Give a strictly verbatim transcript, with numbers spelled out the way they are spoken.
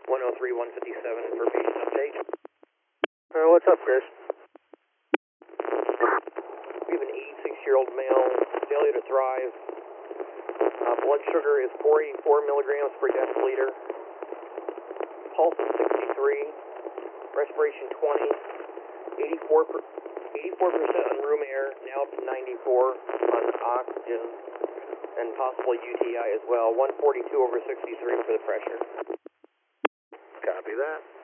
one oh three, one fifty-seven for patient update. Uh, what's up, Chris? We have an eighty-six-year-old male, failure to thrive. Uh, blood sugar is four eighty-four milligrams per deciliter. Pulse is sixty-three. Respiration twenty. eighty-four percent on room air, now up to ninety-four on oxygen, and possible U T I as well. one forty-two over sixty-three for the pressure. Copy that.